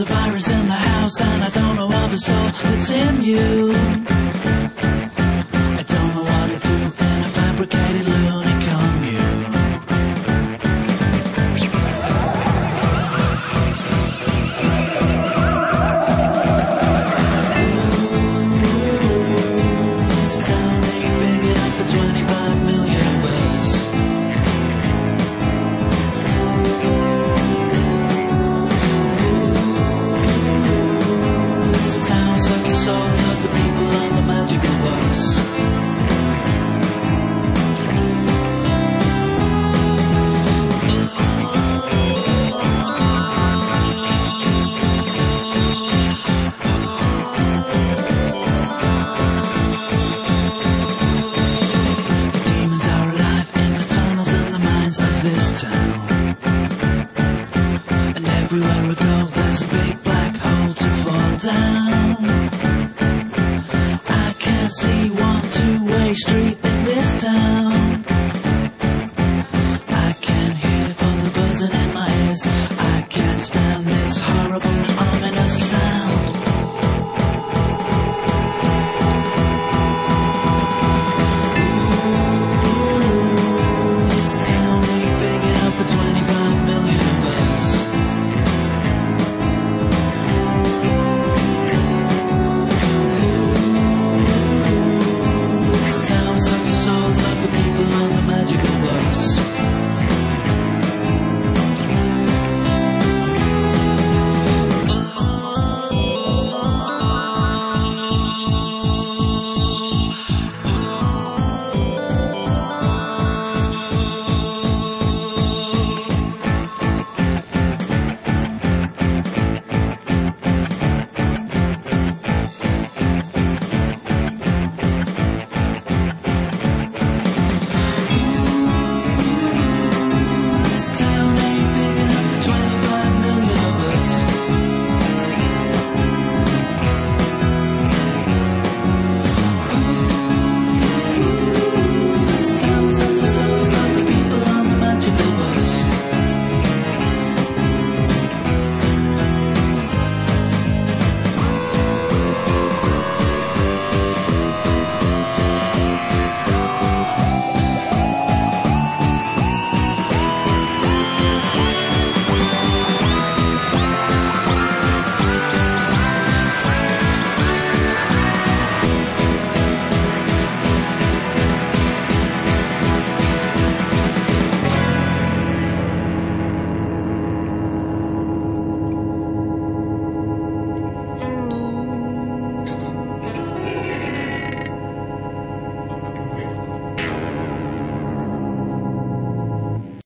a virus in the house and I don't know of a soul that's in you. I don't know what to do in a fabricated loony commune. This town ain't big enough for 25 million of us. This town sucks the souls of the people on the magical bus. The demons are alive in the tunnels and the minds of this town. And everywhere I go, there's a big black hole to fall down. I can't see